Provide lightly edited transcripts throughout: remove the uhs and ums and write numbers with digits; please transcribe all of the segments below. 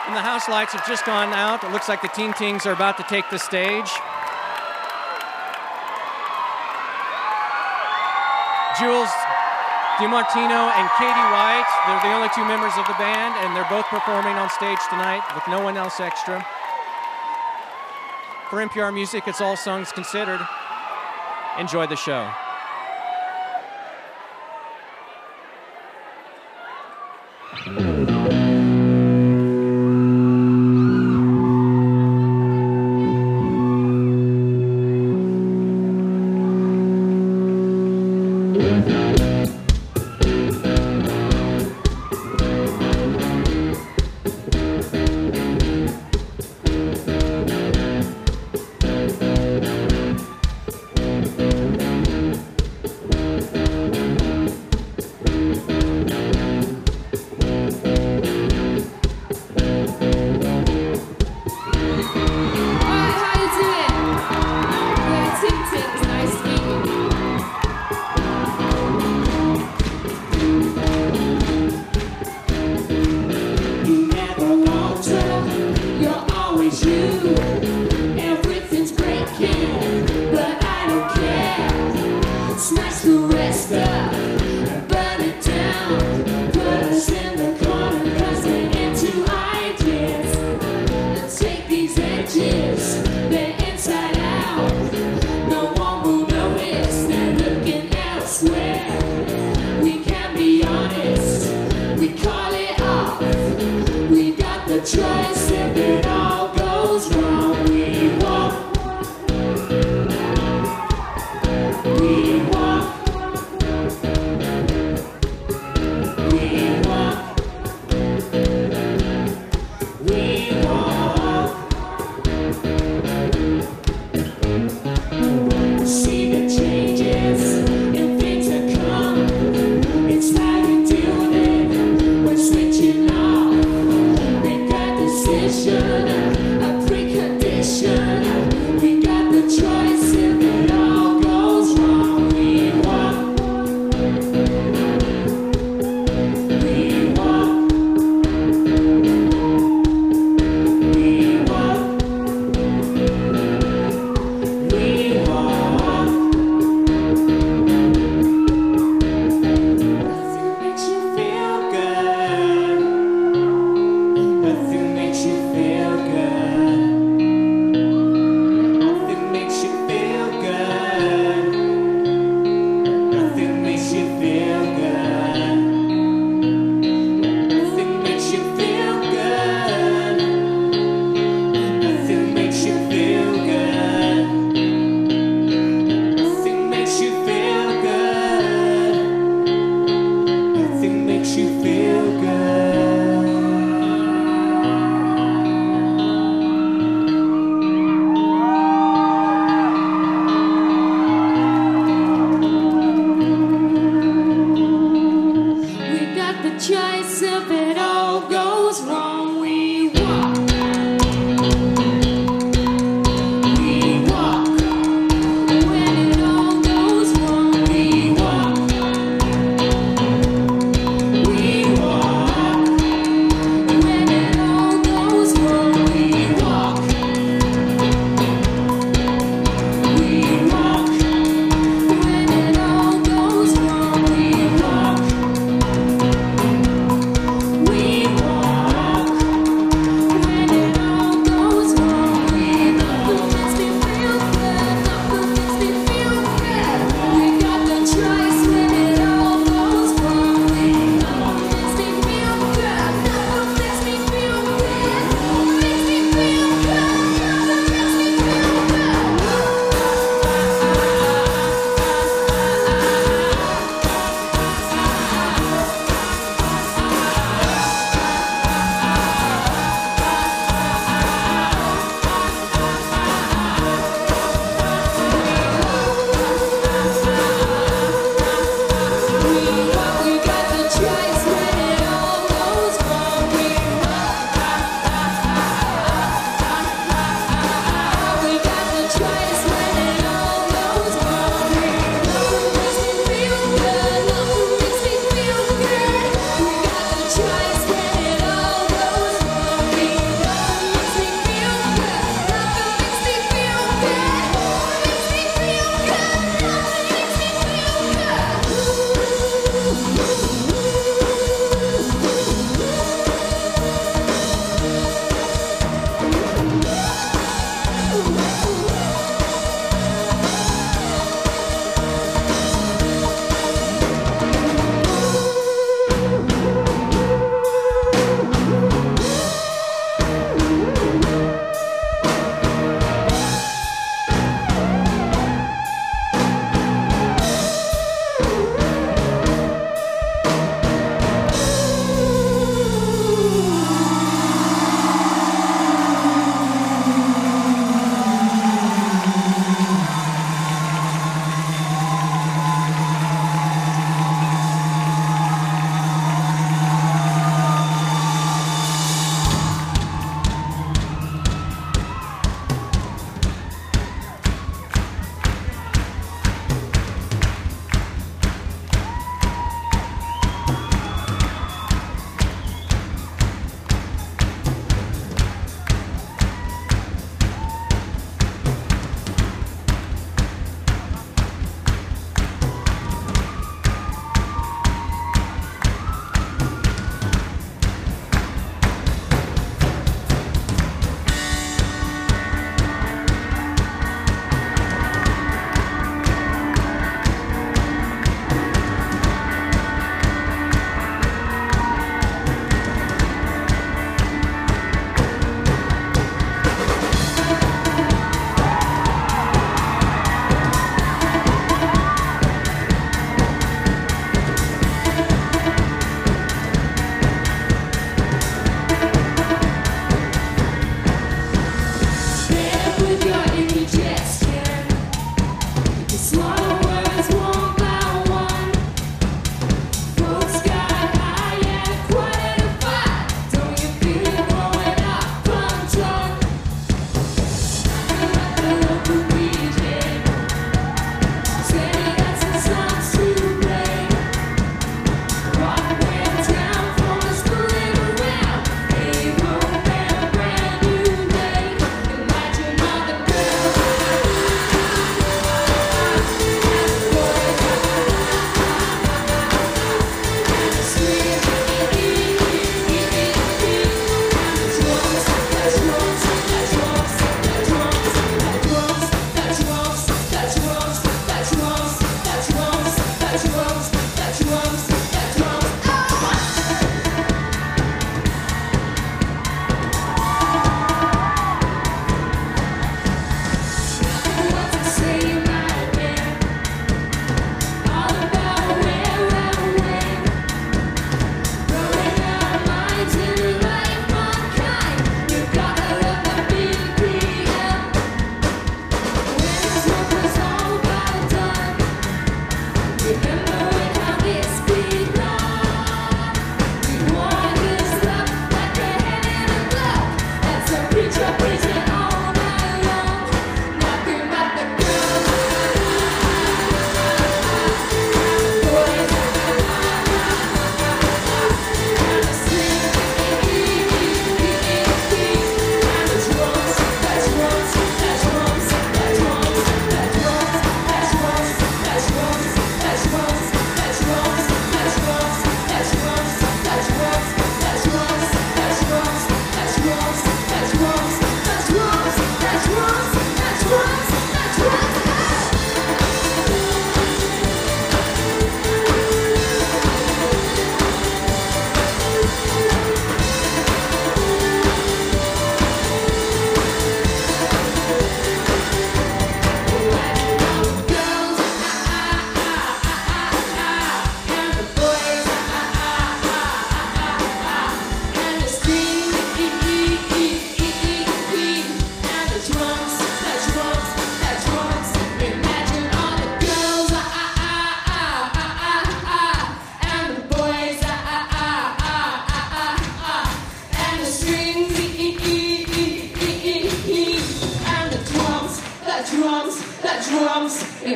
And the house lights have just gone out. It looks like the Teen Tings are about to take the stage. Jules DiMartino and Katie White, they're the only two members of the band, and they're both performing on stage tonight with no one else extra. For NPR Music, it's All Songs Considered. Enjoy the show.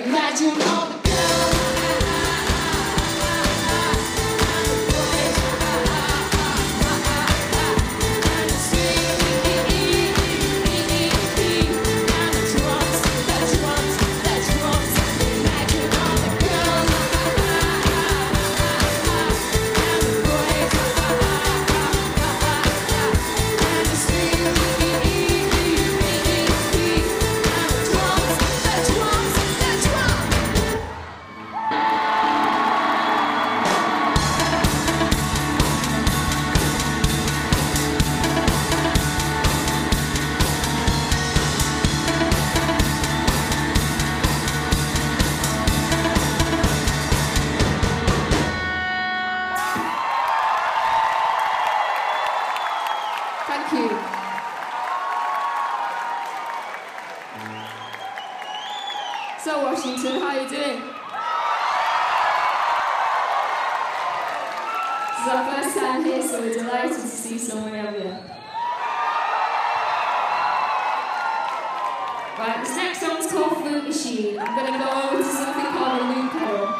So Washington, how are you doing? This is our first time here, so we're delighted to see so many of you. Right, this next song's called Flute Machine. I'm going to go over to something called a loop pedal.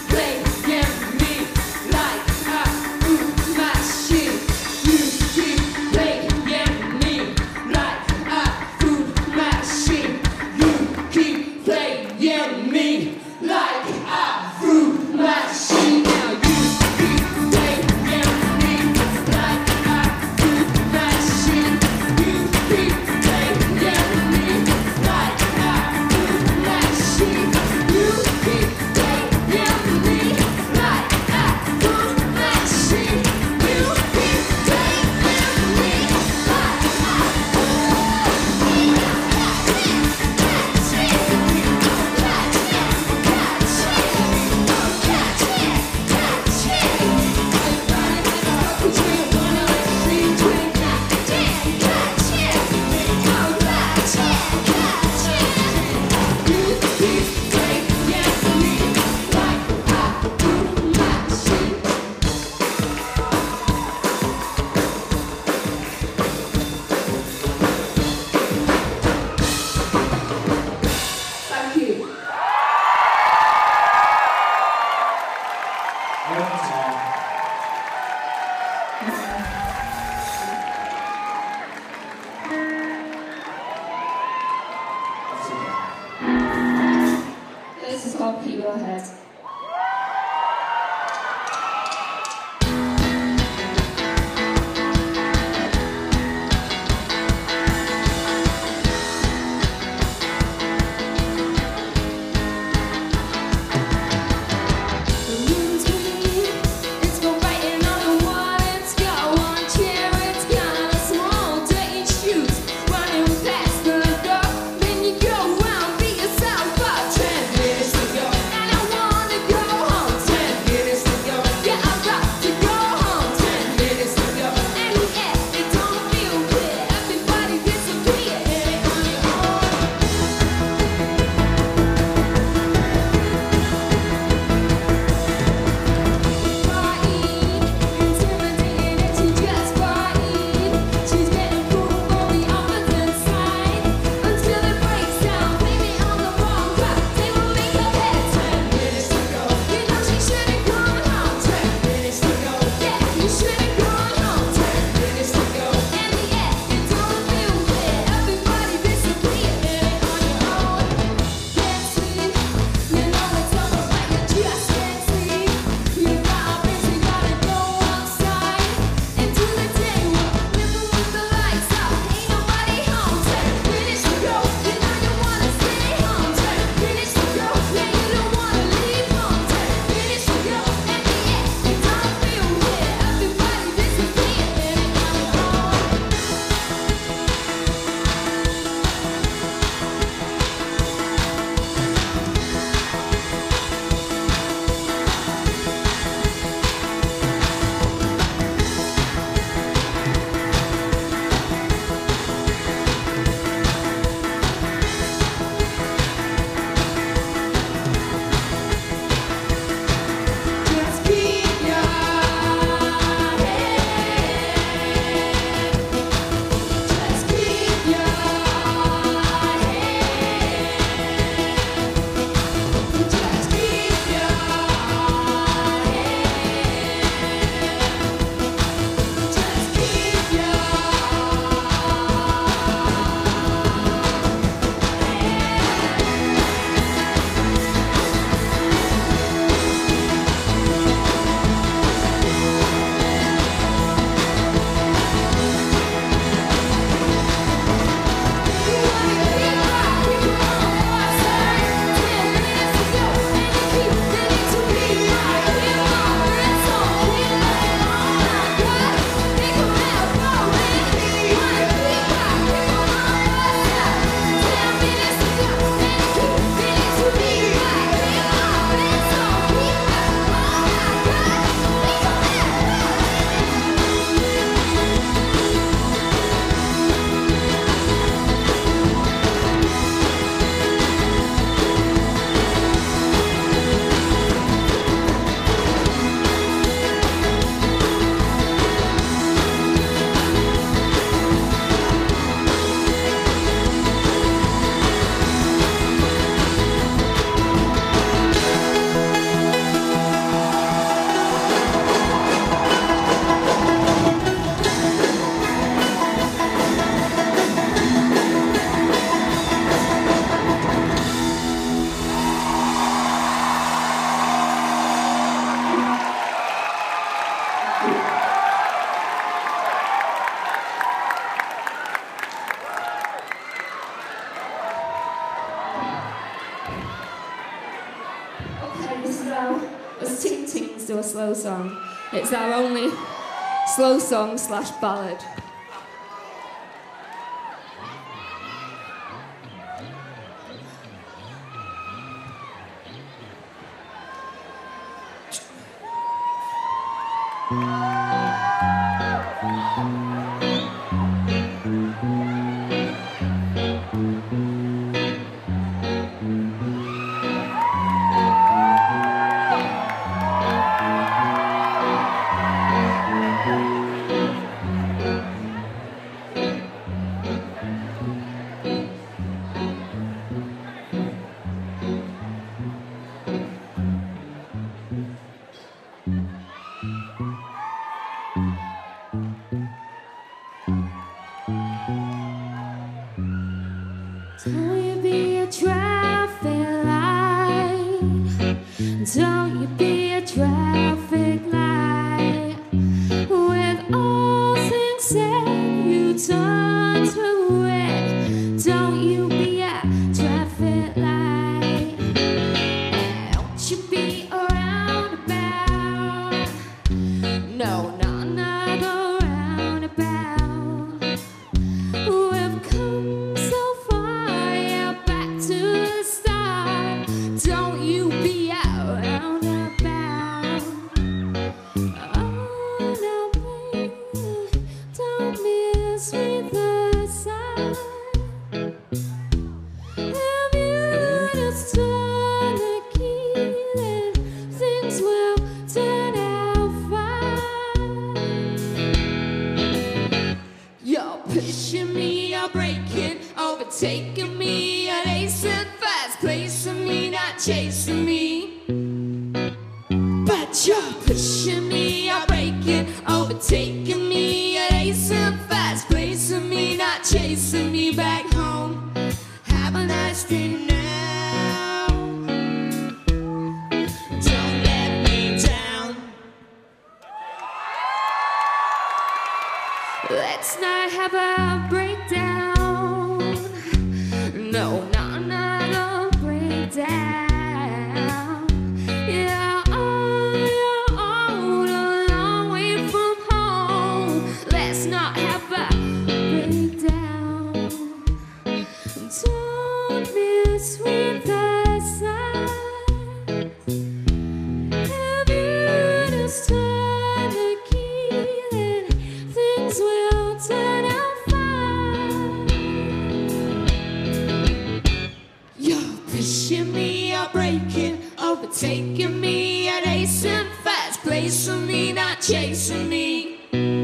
Keep go ahead. Us Ting Tings do a slow song. It's our only slow song / ballad. Don't you be a traffic light. With all things said, you turn to red. Don't you be a traffic light. Don't you be a roundabout. No, not another roundabout. We've come so far, yeah, back to the start. Don't you be a roundabout. Oh no, baby, don't miss me the side. If you just turn the key, then things will turn out fine. You're pushing me, you're breaking, overtaking me, you're racing fast, placing me, not chasing me. But you're pushing me, you're breaking, overtaking me, you're racing fast, placing me, not chasing me back home. Have a nice day now. Don't let me down. Let's not have a breakdown. No, not another breakdown. Yeah, you're all a long way from home. Let's not have a breakdown. Don't miss with the signs. If you just turn the key, then things will turn out fine. You're pushing me, you're breaking, overtaking me, you're racing fast, placing me, not chasing me.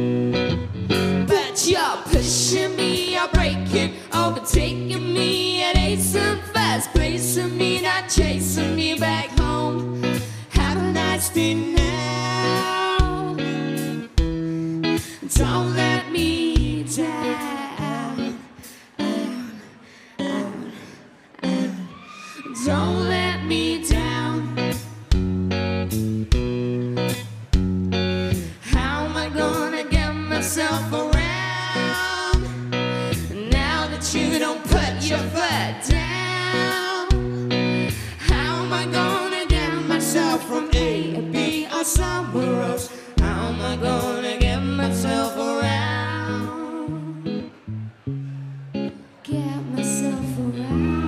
But you're pushing me, you're breaking, overtaking me, you're racing fast, placing me, not chasing me back home. Have a nice day now. Don't let me down. Don't let me down. How am I gonna get myself around now that you don't put your foot down? How am I gonna get myself from A to B or somewhere else? How am I gonna get myself around? Get myself around.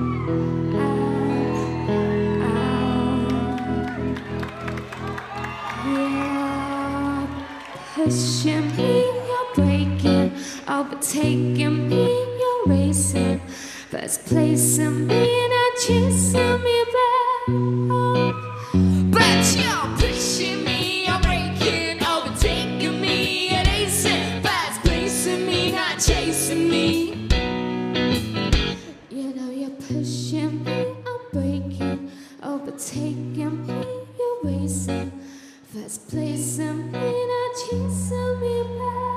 Yeah, pushing me, you're breaking, overtaking me, you're racing, first placing me, not chasing me back home. But you're pushing me, you're breaking, overtaking me, you're racing, first placing me, not chasing me. You know you're pushing me, I'm breaking, overtaking me, you're racing, first placing me, not chasing me back.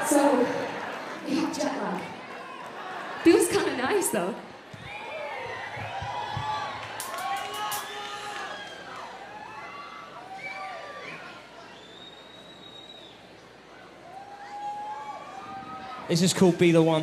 So, we have jet lag. Feels kind of nice though. This is called Be the One.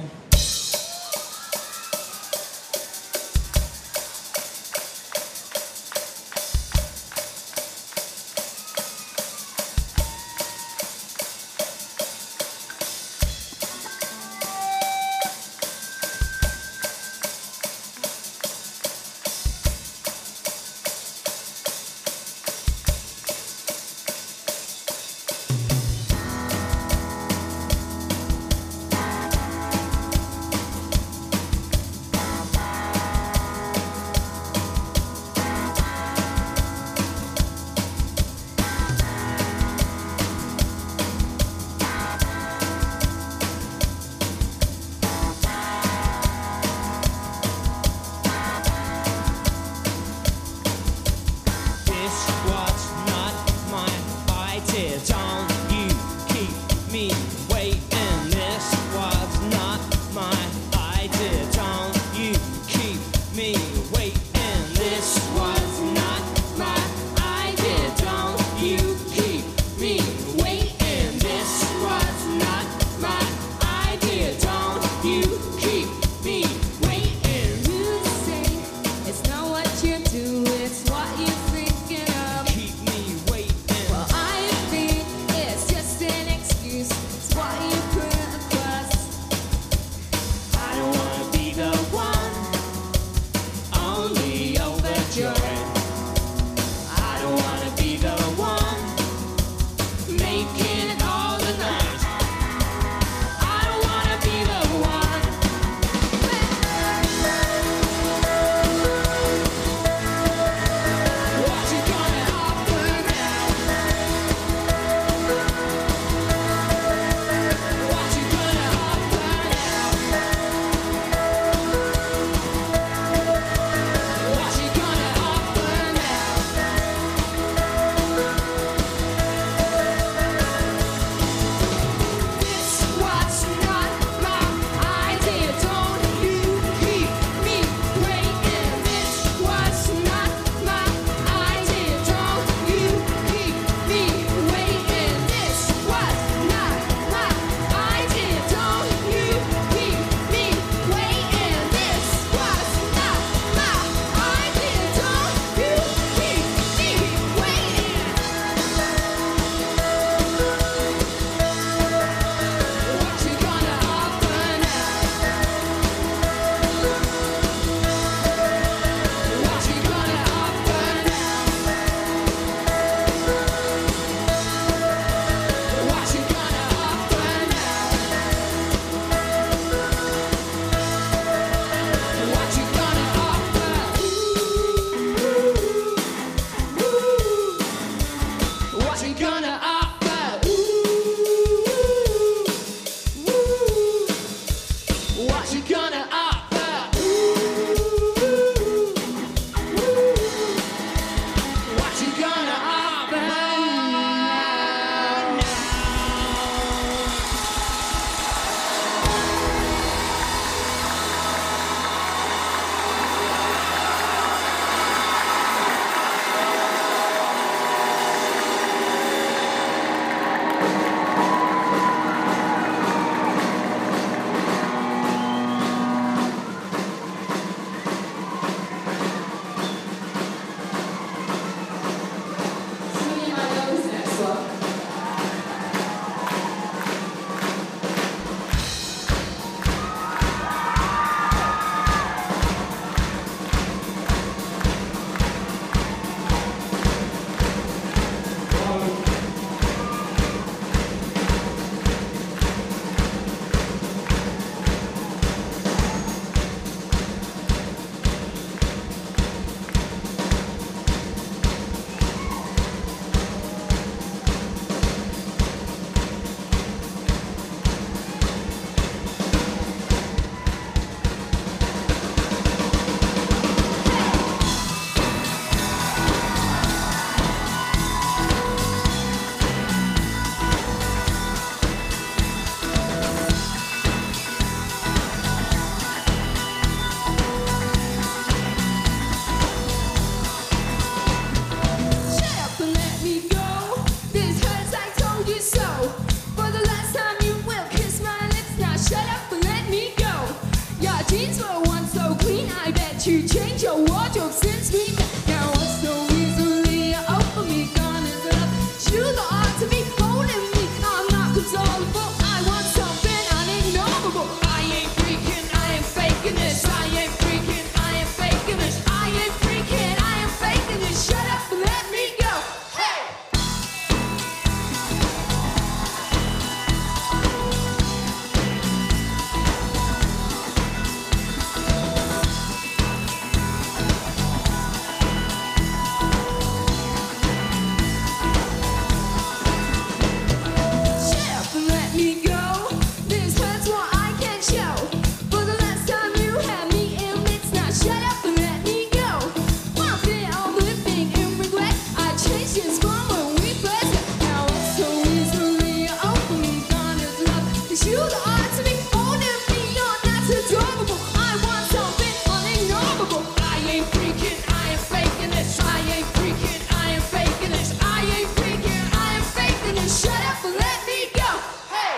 Shut up and let me go. Hey.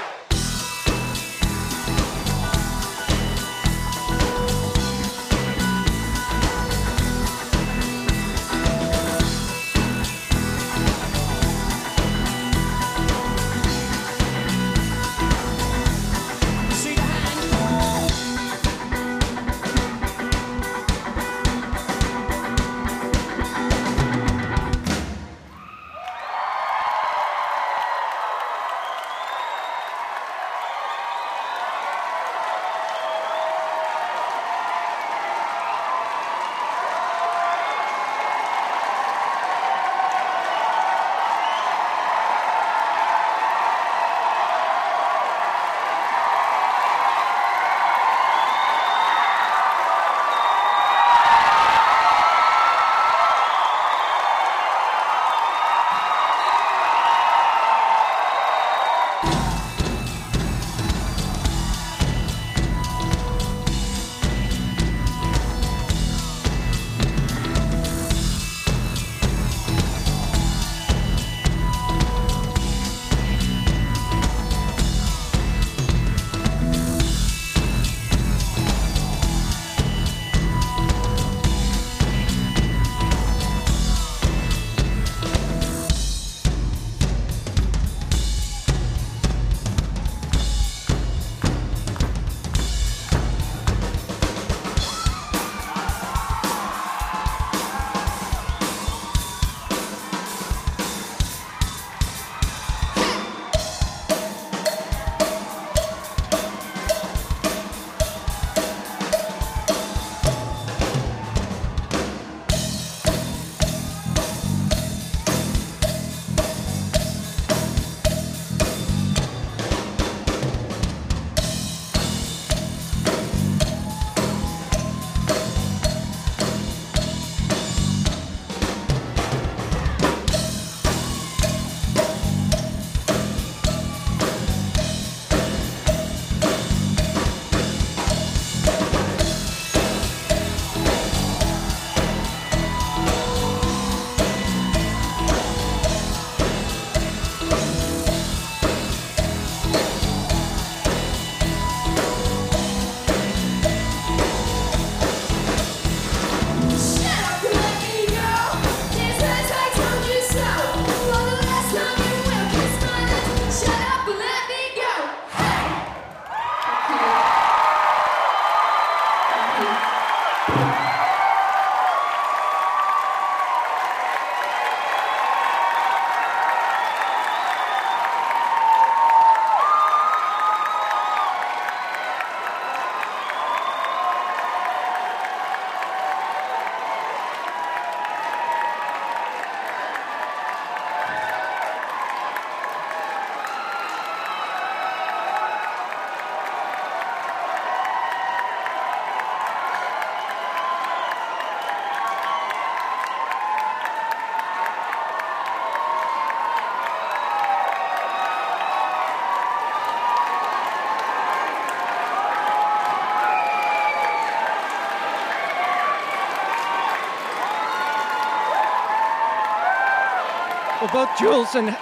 Well, both Jules and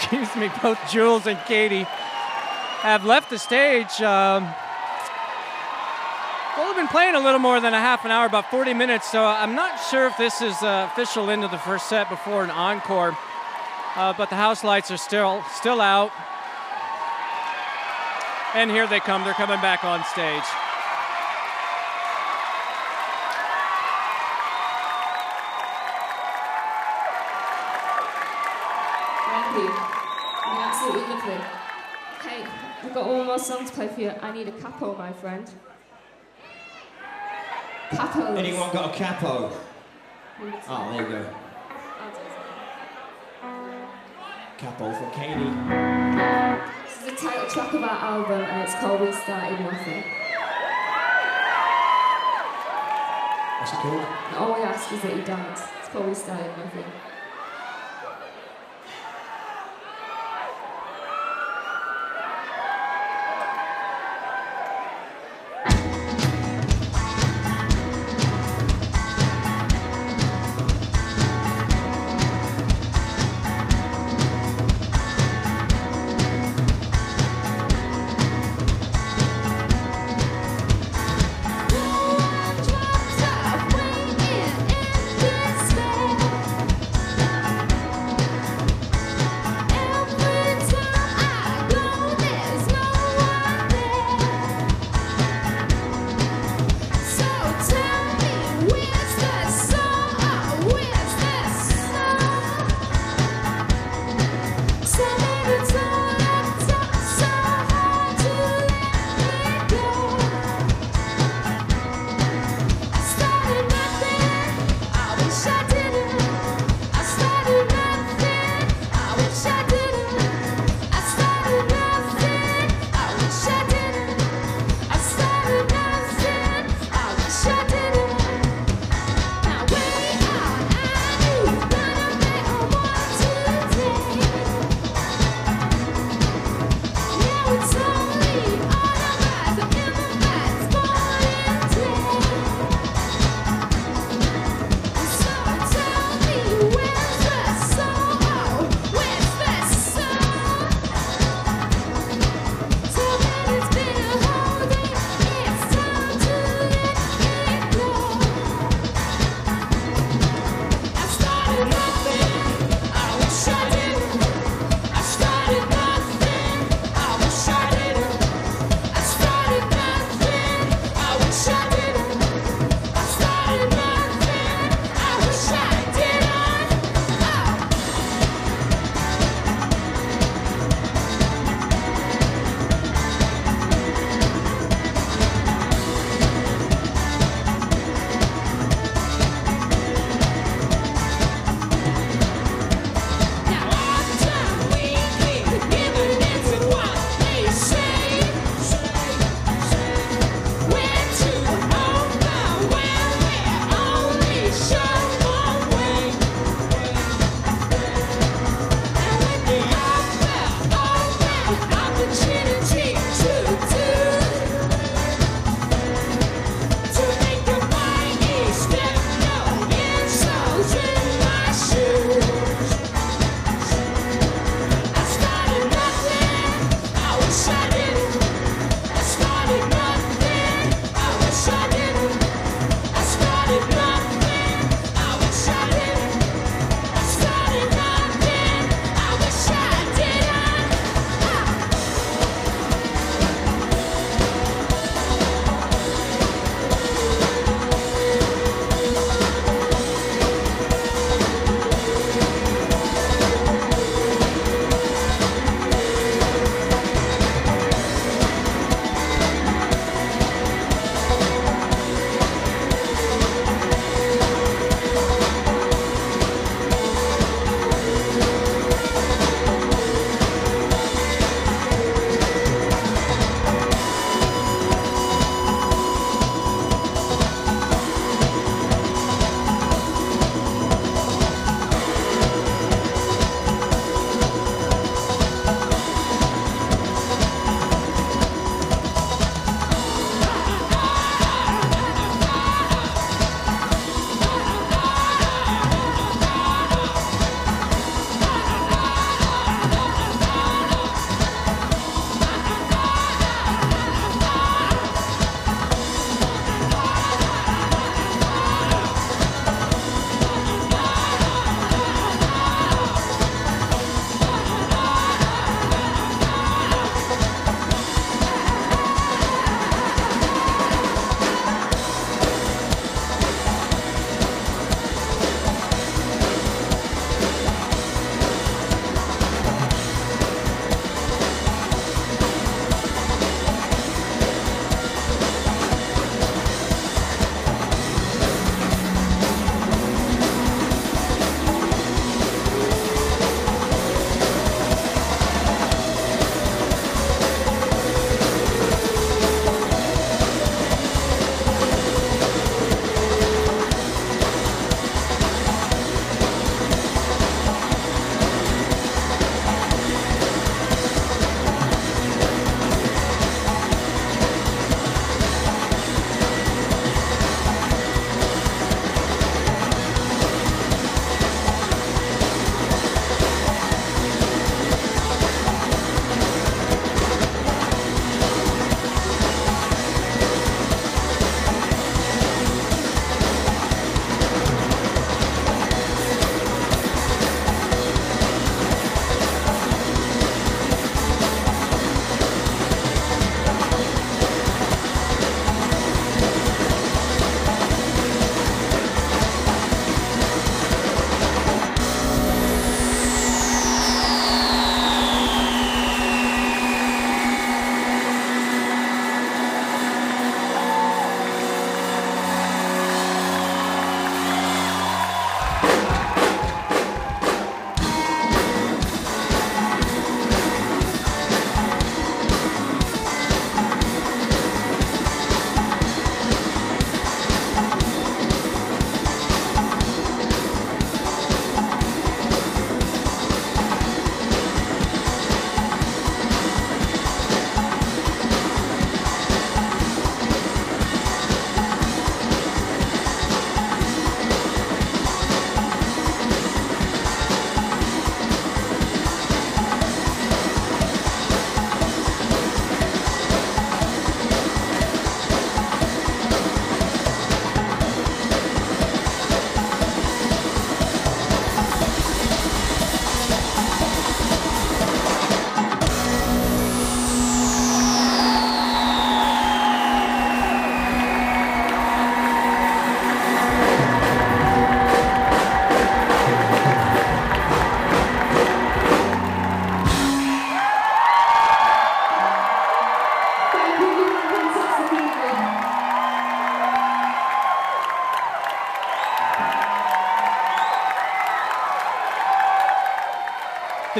both Jules and Katie have left the stage. Well, we've been playing a little more than a half an hour, about 40 minutes, so I'm not sure if this is official end of the first set before an encore, but the house lights are still out. And here they come. They're coming back on stage. Thank you. Absolutely lovely. Hey, we've got one more song to play for you. I need a capo, my friend. Capos. Anyone got a capo? Oh, there you go. Capo for Katie. This is the title track of our album and it's called We Started Nothing. What's it called? And all we ask is that you dance. It's called We Started Nothing.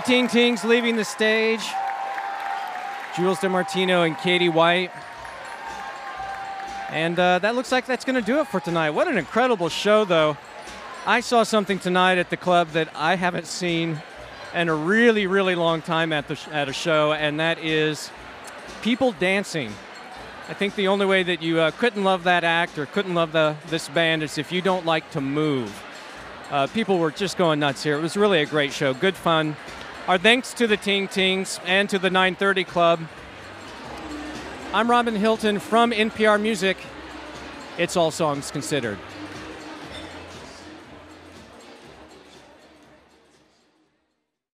Ting Tings leaving the stage. Jules DeMartino and Katie White. And that looks like that's going to do it for tonight. What an incredible show, though. I saw something tonight at the club that I haven't seen in a really, really long time at a show, and that is people dancing. I think the only way that you couldn't love that act or couldn't love this band is if you don't like to move. People were just going nuts here. It was really a great show, good fun. Our thanks to the Ting Tings and to the 930 Club. I'm Robin Hilton from NPR Music. It's All Songs Considered.